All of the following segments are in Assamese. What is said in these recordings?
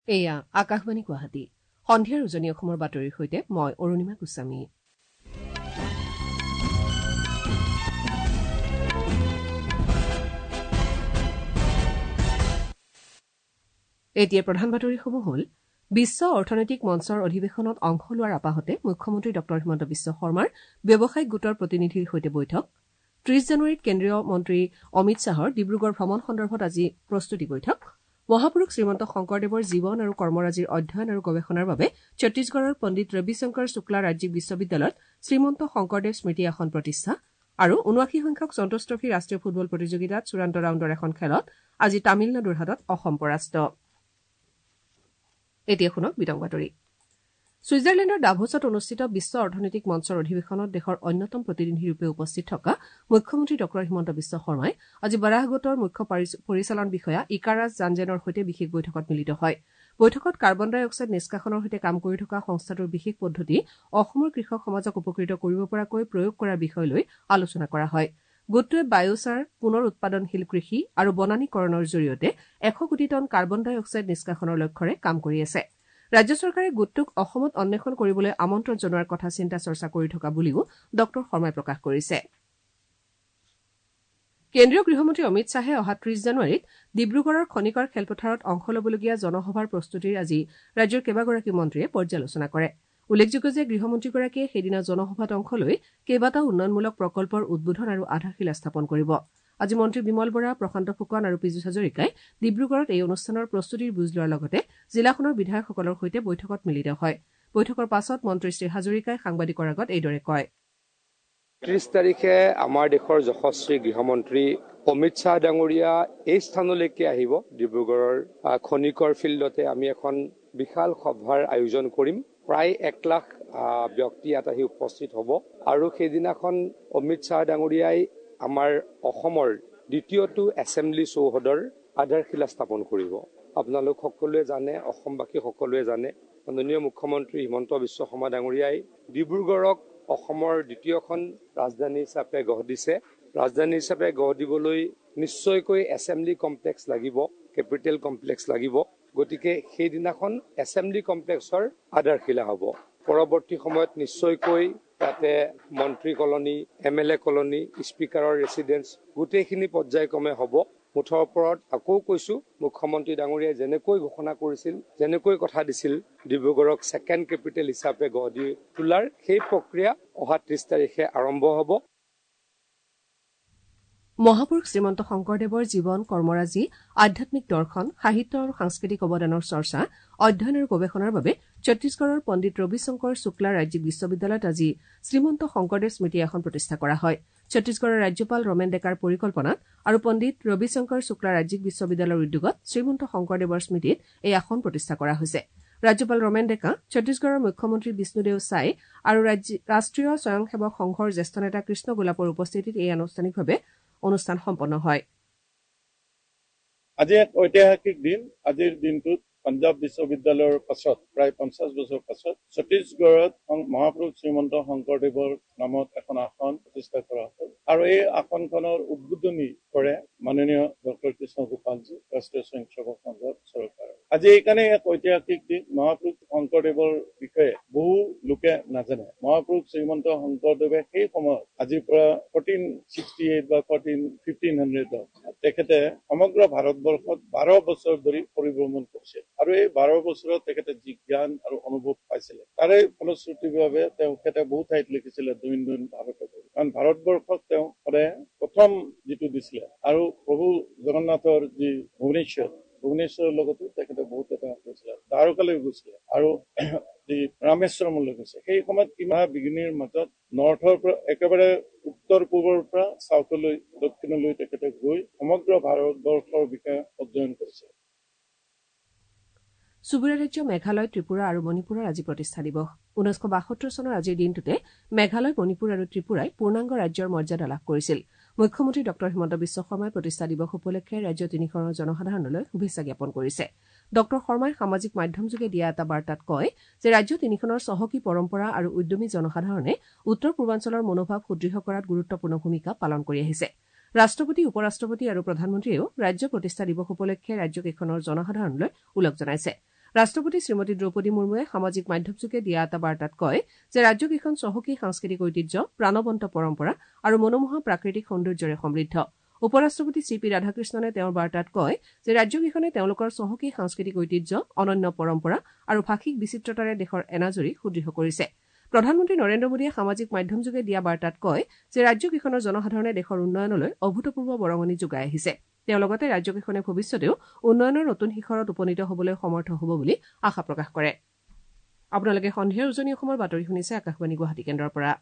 এয়া আকাশবাণী গুৱাহাটী সন্ধিয়াৰ উজনি অসমৰ বাতৰিৰ সৈতে মই অৰুণিমা গোস্বামী। এতিয়া প্ৰধান বাতৰিসমূহ হ'ল বিশ্ব অৰ্থনৈতিক মঞ্চৰ অধিৱেশনত অংশ লোৱাৰ আপাহতে মুখ্যমন্ত্ৰী ড হিমন্ত বিশ্ব শৰ্মাৰ ব্যৱসায়িক গোটৰ প্ৰতিনিধিৰ সৈতে বৈঠক ৩০ জানুৱাৰীত কেন্দ্ৰীয় মন্ত্ৰী অমিত শ্বাহৰ ডিব্ৰুগড় ভ্ৰমণ সন্দৰ্ভত আজি প্ৰস্তুতি বৈঠক মহাপুৰুষ শ্ৰীমন্ত শংকৰদেৱৰ জীৱন আৰু কৰ্মৰাজিৰ অধ্যয়ন আৰু গৱেষণাৰ বাবে ছত্তীশগড়ৰ পণ্ডিত ৰবিশংকৰ শুক্লা ৰাজ্যিক বিশ্ববিদ্যালয়ত শ্ৰীমন্ত শংকৰদেৱ স্মৃতি আসন প্ৰতিষ্ঠা আৰু ৭৯ সংখ্যক সন্তোষ ট্ৰফী ৰাষ্ট্ৰীয় ফুটবল প্ৰতিযোগিতাত চূড়ান্ত ৰাউণ্ডৰ এখন খেলত আজি তামিলনাডুৰ হাতত অসম পৰাস্ত। এতিয়া শুনক বিতং বাতৰি। ছুইজাৰলেণ্ডৰ ডাভোছত অনুষ্ঠিত বিশ্ব অৰ্থনৈতিক মঞ্চৰ অধিৱেশনত দেশৰ অন্যতম প্ৰতিনিধিৰূপে উপস্থিত থকা মুখ্যমন্ত্ৰী ড হিমন্ত বিশ্ব শৰ্মাই আজি বাৰাহ গোটৰ মুখ্য পৰিচালন বিষয়া ইকাৰাজ জানজেনৰ সৈতে বিশেষ বৈঠকত মিলিত হয়। বৈঠকত কাৰ্বন ডাই অক্সাইড নিষ্কাশনৰ সৈতে কাম কৰি থকা সংস্থাটোৰ বিশেষ পদ্ধতি অসমৰ কৃষক সমাজক উপকৃত কৰিব পৰাকৈ প্ৰয়োগ কৰাৰ বিষয় লৈ আলোচনা কৰা হয়। গোটটোৱে বায়ুচাৰ পুনৰ উৎপাদনশীল কৃষি আৰু বনানীকৰণৰ জৰিয়তে ১০০ কোটি টন কাৰ্বন ডাই অক্সাইড নিষ্কাশনৰ লক্ষ্যৰে কাম কৰি আছে। ৰাজ্য চৰকাৰে গোটটোক অসমত অন্বেষণ কৰিবলৈ আমন্ত্ৰণ জনোৱাৰ কথা চিন্তা চৰ্চা কৰি থকা বুলিও ড শৰ্মাই প্ৰকাশ কৰিছে। কেন্দ্ৰীয় গৃহমন্ত্ৰী অমিত শ্বাহে অহা ৩০ জানুৱাৰীত ডিব্ৰুগড়ৰ খনিকৰ খেলপথাৰত অংশ লবলগীয়া জনসভাৰ প্ৰস্তুতিৰ আজি ৰাজ্যৰ কেইবাগৰাকী মন্ত্ৰীয়ে পৰ্যালোচনা কৰে। উল্লেখযোগ্য যে গৃহমন্ত্ৰীগৰাকীয়ে সেইদিনা জনসভাত অংশ লৈ কেইবাটাও উন্নয়নমূলক প্ৰকল্পৰ উদ্বোধন আৰু আধাৰশিলা স্থাপন কৰিব। আজি মন্ত্ৰী বিমল বৰা, প্ৰশান্ত ফুকন আৰু পীযুষ হাজৰিকাই ডিব্ৰুগড়ত এই অনুষ্ঠানৰ প্ৰস্তুতিৰ বুজ লোৱাৰ লগতে জিলাখনৰ বিধায়কসকলৰ সৈতে বৈঠকত মিলিত হয়। বৈঠকৰ পাছত মন্ত্ৰী শ্ৰী হাজৰিকাই সাংবাদিকৰ আগত এইদৰে কয়। ৩০ তাৰিখে আমাৰ দেশৰ যশস্বী গৃহমন্ত্ৰী অমিত শ্বাহ ডাঙৰীয়া এই স্থানলৈকে আহিব। ডিব্ৰুগড়ৰ খনিকৰ ফিল্ডতে আমি এখন বিশাল সভাৰ আয়োজন কৰিম। প্ৰায় ১ লাখ ব্যক্তি ইয়াত আহি উপস্থিত হ'ব আৰু সেইদিনাখন অমিত শ্বাহ ডাঙৰীয়াই আমাৰ অসমৰ দ্বিতীয়টো এছেম্বলি চৌহদৰ আধাৰশিলা স্থাপন কৰিব। আপোনালোক সকলোৱে জানে, অসমবাসী সকলোৱে জানে, মাননীয় মুখ্যমন্ত্ৰী হিমন্ত বিশ্ব শৰ্মা ডাঙৰীয়াই ডিব্ৰুগড়ক অসমৰ দ্বিতীয়খন ৰাজধানী হিচাপে গঢ় দিছে। ৰাজধানী হিচাপে গঢ় দিবলৈ নিশ্চয়কৈ এছেম্বলি কমপ্লেক্স লাগিব, কেপিটেল কমপ্লেক্স লাগিব। গতিকে সেইদিনাখন এছেম্বলি কমপ্লেক্সৰ আধাৰশিলা হ'ব। পৰৱৰ্তী সময়ত নিশ্চয়কৈ তাতে মন্ত্ৰী কলনী, MLA কলনী, স্পীকাৰৰ ৰেচিডেন্স গোটেইখিনি পৰ্যায়ক্ৰমে হ'ব। মুঠৰ ওপৰত আকৌ কৈছো, মুখ্যমন্ত্ৰী ডাঙৰীয়াই যেনেকৈ ঘোষণা কৰিছিল, যেনেকৈ কথা দিছিল ডিব্ৰুগড়ক ছেকেণ্ড কেপিটেল হিচাপে গঢ় দি তোলাৰ, সেই প্ৰক্ৰিয়া অহা ৩০ তাৰিখে আৰম্ভ হ'ব। মহাপুৰুষ শ্ৰীমন্ত শংকৰদেৱৰ জীৱন, কৰ্মৰাজি, আধ্যাত্মিক দৰ্শন, সাহিত্য আৰু সাংস্কৃতিক অৱদানৰ চৰ্চা, অধ্যয়ন আৰু গৱেষণাৰ বাবে ছত্তীশগড়ৰ পণ্ডিত ৰবিশংকৰ শুক্লা ৰাজ্যিক বিশ্ববিদ্যালয়ত আজি শ্ৰীমন্ত শংকৰদেৱ স্মৃতি আসন প্ৰতিষ্ঠা কৰা হয়। ছত্তীশগড়ৰ ৰাজ্যপাল ৰমেন ডেকাৰ পৰিকল্পনাত আৰু পণ্ডিত ৰবিশংকৰ শুক্লা ৰাজ্যিক বিশ্ববিদ্যালয়ৰ উদ্যোগত শ্ৰীমন্ত শংকৰদেৱৰ স্মৃতিত এই আসন প্ৰতিষ্ঠা কৰা হৈছে। ৰাজ্যপাল ৰমেন ডেকা, ছত্তীশগড়ৰ মুখ্যমন্ত্ৰী বিষ্ণুদেও চাই আৰু ৰাষ্ট্ৰীয় স্বয়ংসেৱক সংঘৰ জ্যেষ্ঠ নেতা কৃষ্ণ গোলাপৰ উপস্থিতিত এই আনুষ্ঠানিকভাৱে অনুষ্ঠান সম্পন্ন হয়। আজি এক ঐতিহাসিক দিন। আজিৰ দিনটোত পাঞ্জাৱ বিশ্ববিদ্যালয়ৰ পাছত প্ৰায় 50 বছৰ পাছত ছত্তীশগড়ত মহাপুৰুষ শ্ৰীমন্ত শংকৰদেৱৰ নামত এখন আসন প্ৰতিষ্ঠা কৰা হ'ল আৰু এই আসনখনৰ উদ্বোধনী কৰে মাননীয় ডক্টৰ কৃষ্ণ গোপালজী, ৰাষ্ট্ৰীয় স্বয়ংসেৱক সংঘৰ চৰকাৰ। আজি এইকাৰণে এক ঐতিহাসিক দিন। মহাপুৰুষ শংকৰদেৱৰ বিষয়ে বহু লোকে নাজানে। মহাপুৰুষ শ্ৰীমন্ত শংকৰদেৱে সেই সময়ত আজিৰ পৰা 1468 বা 1500 তেখেতে সমগ্ৰ ভাৰতবৰ্ষত 12 বছৰ ধৰি পৰিভ্ৰমণ কৰিছিল আৰু এই 12 বছৰত তেখেতে যি জ্ঞান আৰু অনুভৱ পাইছিলে, তাৰে ফলশ্ৰুতিভাৱে তেখেতে বহু ঠাইত লিখিছিলে দৈনন্দিন ভাৰতত। কাৰণ ভাৰতবৰ্ষক তেওঁ সদায় প্ৰথম যিটো দিছিলে আৰু প্ৰভু জগন্নাথৰ যি ভুৱনেশ্বৰৰ লগতো তেখেতে বহুত এটা গৈছিলে, দ্বাৰকালৈ গৈছিলে আৰু যি ৰামেশ্বৰমলৈ গৈছে। সেই সময়ত কিমান বিঘিনিৰ মাজত নৰ্থৰ পৰা একেবাৰে উত্তৰ পূবৰ পৰা চাউথলৈ, দক্ষিণলৈ তেখেতে গৈ সমগ্ৰ ভাৰতবৰ্ষৰ বিষয়ে অধ্যয়ন কৰিছে। চুবুৰীয়া ৰাজ্য মেঘালয়, ত্ৰিপুৰা আৰু মণিপুৰৰ আজি প্ৰতিষ্ঠা দিৱস। 1972 চনৰ আজিৰ দিনটোতে মেঘালয়, মণিপুৰ আৰু ত্ৰিপুৰাই পূৰ্ণাংগ ৰাজ্যৰ মৰ্যাদা লাভ কৰিছিল। মুখ্যমন্ত্ৰী ড হিমন্ত বিশ্ব শৰ্মাই প্ৰতিষ্ঠা দিৱস উপলক্ষে ৰাজ্য তিনিখনৰ জনসাধাৰণলৈ শুভেচ্ছা জ্ঞাপন কৰিছে। ড শৰ্মাই সামাজিক মাধ্যমযোগে দিয়া এটা বাৰ্তাত কয় যে ৰাজ্য তিনিখনৰ চহকী পৰম্পৰা আৰু উদ্যমী জনসাধাৰণে উত্তৰ পূৰ্বাঞ্চলৰ মনোভাৱ সুদৃঢ় কৰাত গুৰুত্বপূৰ্ণ ভূমিকা পালন কৰি আহিছে। ৰাষ্ট্ৰপতি, উপ ৰাষ্ট্ৰপতি আৰু প্ৰধানমন্ত্ৰীয়েও ৰাজ্য প্ৰতিষ্ঠা দিৱস উপলক্ষে ৰাজ্যকেইখনৰ জনসাধাৰণলৈ ওলগ জনাইছে। ৰাষ্ট্ৰপতি শ্ৰীমতী দ্ৰৌপদী মুৰ্মুৱে সামাজিক মাধ্যমযোগে দিয়া এটা বাৰ্তাত কয় যে ৰাজ্যকেইখন চহকী সাংস্কৃতিক ঐতিহ্য, প্ৰাণবন্ত পৰম্পৰা আৰু মনোমোহা প্ৰাকৃতিক সৌন্দৰ্যৰে সমৃদ্ধ। উপ ৰাষ্ট্ৰপতি চি পি ৰাধাকৃষ্ণনে তেওঁৰ বাৰ্তাত কয় যে ৰাজ্যকেইখনে তেওঁলোকৰ চহকী সাংস্কৃতিক ঐতিহ্য, অনন্য পৰম্পৰা আৰু ভাষিক বিচিত্ৰতাৰে দেশৰ এনাজৰী সুদৃঢ় কৰিছে। প্ৰধানমন্ত্ৰী নৰেন্দ্ৰ মোদীয়ে সামাজিক মাধ্যমযোগে দিয়া বাৰ্তাত কয় যে ৰাজ্যকেইখনৰ জনসাধাৰণে দেশৰ উন্নয়নলৈ অভূতপূৰ্ব বৰঙণি যোগাই আহিছে। তেওঁ লগতে ৰাজ্যকেইখনে ভৱিষ্যতেও উন্নয়নৰ নতুন শিখৰত উপনীত হ'বলৈ সমৰ্থ হ'ব বুলি আশা প্ৰকাশ কৰে। আপোনালোকে সন্ধিয়াৰ উজনি অসমৰ বাতৰি শুনিছে আকাশবাণী গুৱাহাটী কেন্দ্ৰৰ পৰা।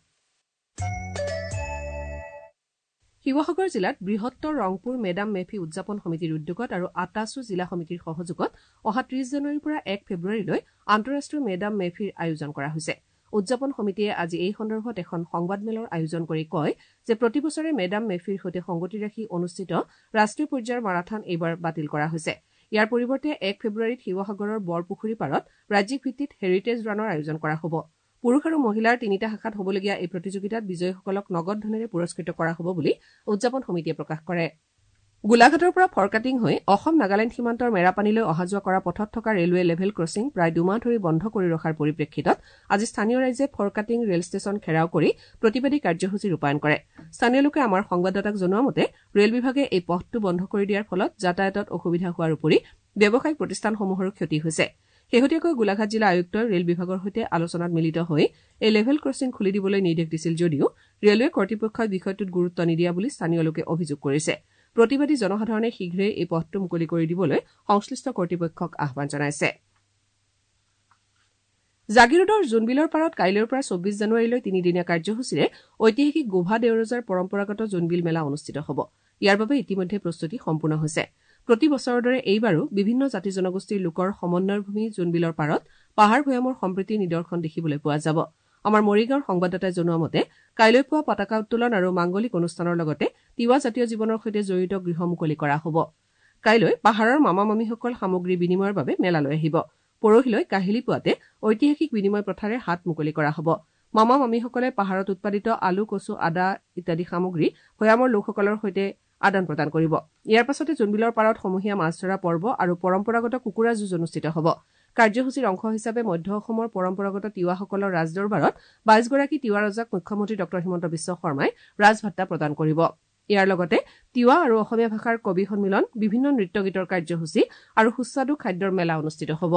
শিৱসাগৰ জিলাত বৃহত্তৰ ৰংপুৰ মেডাম মেফি উদযাপন সমিতিৰ উদ্যোগত আৰু আটাছু জিলা সমিতিৰ সহযোগত অহা ৩০ জানুৱাৰীৰ পৰা ১ ফেব্ৰুৱাৰীলৈ আন্তঃৰাষ্ট্ৰীয় মেডাম মেফিৰ আয়োজন কৰা হৈছে। উদযাপন সমিতিয়ে আজি এই সন্দৰ্ভত এখন সংবাদমেলৰ আয়োজন কৰি কয় যে প্ৰতিবছৰে মেডাম মেফিৰ সৈতে সংগতি ৰাখি অনুষ্ঠিত ৰাষ্ট্ৰীয় পৰ্যায়ৰ মাৰাথন এইবাৰ বাতিল কৰা হৈছে। ইয়াৰ পৰিৱৰ্তে ১ ফেব্ৰুৱাৰীত শিৱসাগৰৰ বৰপুখুৰী পাৰত ৰাজ্যিক ভিত্তিত হেৰিটেজ ৰানৰ আয়োজন কৰা হ'ব। পুৰুষ আৰু মহিলাৰ ৩টা শাখাত হ'বলগীয়া এই প্ৰতিযোগিতাত বিজয়ীসকলক নগদ ধনেৰে পুৰস্কৃত কৰা হ'ব বুলি উদযাপন সমিতিয়ে প্ৰকাশ কৰে। গোলাঘাটৰ পৰা ফৰকাটিং হৈ অসম নাগালেণ্ড সীমান্তৰ মেৰাপানীলৈ অহা যোৱা কৰা পথত থকা ৰেলৱে লেভেল ক্ৰছিং প্ৰায় ২ মাহ ধৰি বন্ধ কৰি ৰখাৰ পৰিপ্ৰেক্ষিতত আজি স্থানীয় ৰাইজে ফৰকাটিং ৰেল ষ্টেচন ঘেৰাও কৰি প্ৰতিবাদী কাৰ্যসূচী ৰূপায়ণ কৰে। স্থানীয় লোকে আমাৰ সংবাদদাতাক জনোৱা মতে ৰেল বিভাগে এই পথটো বন্ধ কৰি দিয়াৰ ফলত যাতায়াতত অসুবিধা হোৱাৰ উপৰি ব্যৱসায়িক প্ৰতিষ্ঠানসমূহৰো ক্ষতি হৈছে। শেহতীয়াকৈ গোলাঘাট জিলা আয়ুক্তই ৰেল বিভাগৰ সৈতে আলোচনাত মিলিত হৈ এই লেভেল ক্ৰছিং খুলি দিবলৈ নিৰ্দেশ দিছিল যদিও ৰেলৱে কৰ্তৃপক্ষই বিষয়টোত গুৰুত্ব নিদিয়া বুলি স্থানীয় লোকে অভিযোগ কৰিছে। প্ৰতিবাদী জনসাধাৰণে শীঘ্ৰেই এই পথটো মুকলি কৰি দিবলৈ সংশ্লিষ্ট কৰ্তৃপক্ষক আহ্বান জনাইছে। জাগিৰোডৰ জোনবিলৰ পাৰত কাইলৈৰ পৰা ২৪ জানুৱাৰীলৈ ৩দিনীয়া কাৰ্যসূচীৰে ঐতিহাসিক গোভা দেউৰজাৰ পৰম্পৰাগত জোনবিল মেলা অনুষ্ঠিত হ'ব। ইয়াৰ বাবে ইতিমধ্যে প্ৰস্তুতি সম্পূৰ্ণ হৈছে। প্ৰতি বছৰৰ দৰে এইবাৰো বিভিন্ন জাতি জনগোষ্ঠীৰ লোকৰ সমন্বয়ৰ ভূমি জোনবিলৰ পাৰত পাহাৰ ভৈয়ামৰ সম্প্ৰীতিৰ নিদৰ্শন দেখিবলৈ পোৱা যাব। আমাৰ মৰিগাঁৱৰ সংবাদদাতাই জনোৱা মতে কাইলৈ পুৱা পতাকা উত্তোলন আৰু মাংগলিক অনুষ্ঠানৰ লগতে তিৱা জাতীয় জীৱনৰ সৈতে জড়িত গৃহ মুকলি কৰা হ'ব। কাইলৈ পাহাৰৰ মামা মামীসকল সামগ্ৰী বিনিময়ৰ বাবে মেলালৈ আহিব। পৰহিলৈ কাহিলী পুৱাতে ঐতিহাসিক বিনিময় প্ৰথাৰে হাত মুকলি কৰা হ'ব। মামা মামীসকলে পাহাৰত উৎপাদিত আলু, কচু, আদা ইত্যাদি সামগ্ৰী ভৈয়ামৰ লোকসকলৰ সৈতে আদান প্ৰদান কৰিব। ইয়াৰ পাছতে জোনবিলৰ পাৰত সমূহীয়া মাছ ধৰা পৰ্ব আৰু পৰম্পৰাগত কুকুৰা যুঁজ অনুষ্ঠিত হ'ব। কাৰ্যসূচীৰ অংশ হিচাপে মধ্য অসমৰ পৰম্পৰাগত তিৱাসকলৰ ৰাজদৰবাৰত ২২ গৰাকী তিৱা ৰজাক মুখ্যমন্ত্ৰী ড হিমন্ত বিশ্ব শৰ্মাই ৰাজভাট্টা প্ৰদান কৰিব। ইয়াৰ লগতে তিৱা আৰু অসমীয়া ভাষাৰ কবি সন্মিলন, বিভিন্ন নৃত্য গীতৰ কাৰ্যসূচী আৰু সুস্বাদু খাদ্যৰ মেলা অনুষ্ঠিত হ'ব।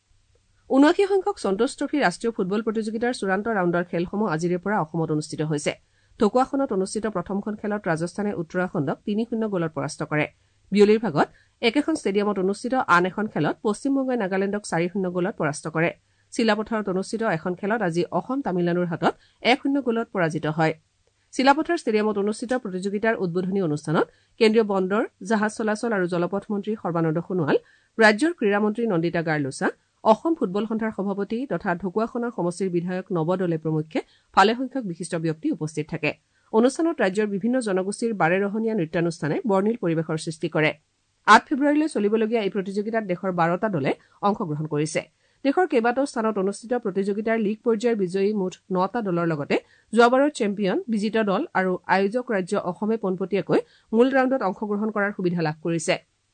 ৭৯ সংখ্যক সন্তোষ ট্ৰফী ৰাষ্ট্ৰীয় ফুটবল প্ৰতিযোগিতাৰ চূড়ান্ত ৰাউণ্ডৰ খেলসমূহ আজিৰে পৰা অসমত অনুষ্ঠিত হৈছে। ঢকুৱাখনত অনুষ্ঠিত প্ৰথমখন খেলত ৰাজস্থানে উত্তৰাখণ্ডক ৩-০ গলত পৰাস্ত কৰে। বিয়লিৰ ভাগত একেখন ষ্টেডিয়ামত অনুষ্ঠিত আন এখন খেলত পশ্চিমবংগই নাগালেণ্ডক ৪-০ গলত পৰাস্ত কৰে। চিলাপথাৰত অনুষ্ঠিত এখন খেলত আজি অসম তামিলনাডুৰ হাতত ১-০ গলত পৰাজিত হয়। চিলাপথাৰ ষ্টেডিয়ামত অনুষ্ঠিত প্ৰতিযোগিতাৰ উদ্বোধনী অনুষ্ঠানত কেন্দ্ৰীয় বন্দৰ, জাহাজ চলাচল আৰু জলপথ মন্ত্ৰী সৰ্বানন্দ সোণোৱাল, ৰাজ্যৰ ক্ৰীড়া মন্ত্ৰী নন্দিতা গাৰ্লোচা, অসম ফুটবল সন্থাৰ সভাপতি তথা ঢকুৱাখনৰ সমষ্টিৰ বিধায়ক নৱ দলে প্ৰমুখ্যে ভালেসংখ্যক বিশিষ্ট ব্যক্তি উপস্থিত থাকে। অনুষ্ঠানত ৰাজ্যৰ বিভিন্ন জনগোষ্ঠীৰ বাৰেৰহণীয়া নৃত্যানুষ্ঠানে বৰ্ণিল পৰিৱেশৰ সৃষ্টি কৰে। ৮ ফেব্ৰুৱাৰীলৈ চলিবলগীয়া এই প্ৰতিযোগিতাত দেশৰ ১২টা দলে অংশগ্ৰহণ কৰিছে। দেশৰ কেইবাটাও স্থানত অনুষ্ঠিত প্ৰতিযোগিতাৰ লীগ পৰ্যায়ৰ বিজয়ী মুঠ ৯টা দলৰ লগতে যোৱাবাৰৰ চেম্পিয়ন, বিজিত দল আৰু আয়োজক ৰাজ্য অসমে পোনপটীয়াকৈ মূল ৰাউণ্ডত অংশগ্ৰহণ কৰাৰ সুবিধা লাভ কৰিছে।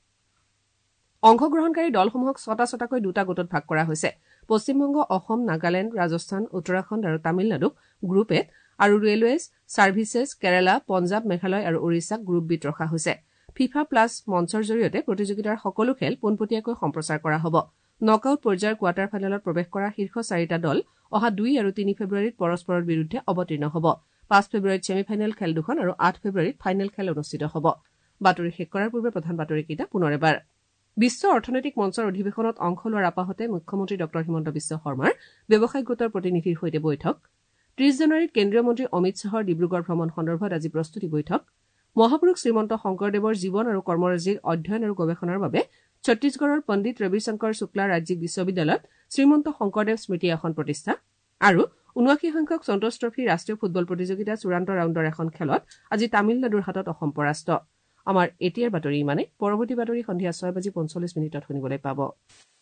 অংশগ্ৰহণকাৰী দলসমূহক ৬টা-৬টাকৈ ২টা গোটত ভাগ কৰা হৈছে। পশ্চিমবংগ, অসম, নাগালেণ্ড, ৰাজস্থান, উত্তৰাখণ্ড আৰু তামিলনাডুক গ্ৰুপ এত আৰু ৰেলৱেজ, ছাৰ্ভিচেছ, কেৰালা, পঞ্জাৱ, মেঘালয় আৰু ওড়িশাক গ্ৰুপ বিত ৰখা হৈছে। ফিফা প্লাছ মঞ্চৰ জৰিয়তে প্ৰতিযোগিতাৰ সকলো খেল পোনপটীয়াকৈ সম্প্ৰচাৰ কৰা হ'ব। নকআউট পৰ্যায়ৰ কোৱাৰ্টাৰ ফাইনেলত প্ৰৱেশ কৰা শীৰ্ষ ৪টা দল অহা ২ আৰু ৩ ফেব্ৰুৱাৰীত পৰস্পৰৰ বিৰুদ্ধে অৱতীৰ্ণ হ'ব। ৫ ফেব্ৰুৱাৰীত ছেমি ফাইনেল খেল দুখন আৰু ৮ ফেব্ৰুৱাৰীত ফাইনেল খেল অনুষ্ঠিত হ'ব। বাতৰি শেষ কৰাৰ পূৰ্বে প্ৰধান বাতৰিকেইটা পুনৰ এবাৰ। বিশ্ব অৰ্থনৈতিক মঞ্চৰ অধিৱেশনত অংশ লোৱাৰ আপাহতে মুখ্যমন্ত্ৰী ড হিমন্ত বিশ্ব শৰ্মাৰ ব্যৱসায়িক গোটৰ প্ৰতিনিধিৰ সৈতে বৈঠক। ৩০ জানুৱাৰীত কেন্দ্ৰীয় মন্ত্ৰী অমিত শ্বাহৰ ডিব্ৰুগড় ভ্ৰমণ সন্দৰ্ভত আজি প্ৰস্তুতি বৈঠক। মহাপুৰুষ শ্ৰীমন্ত শংকৰদেৱৰ জীৱন আৰু কৰ্মৰাজিৰ অধ্যয়ন আৰু গৱেষণাৰ বাবে ছত্তীশগড়ৰ পণ্ডিত ৰবিশংকৰ শুক্লা ৰাজ্যিক বিশ্ববিদ্যালয়ত শ্ৰীমন্ত শংকৰদেৱ স্মৃতি আসন প্ৰতিষ্ঠা আৰু ৭৯ সংখ্যক সন্তোষ ট্ৰফী ৰাষ্ট্ৰীয় ফুটবল প্ৰতিযোগিতাৰ চূড়ান্ত ৰাউণ্ডৰ এখন খেলত আজি তামিলনাডুৰ হাতত অসম পৰাস্ত। আমাৰ এতিয়াৰ বাতৰি ইমানে। পৰৱৰ্তী বাতৰি সন্ধিয়া ৬:৪৫ শুনিবলৈ পাব।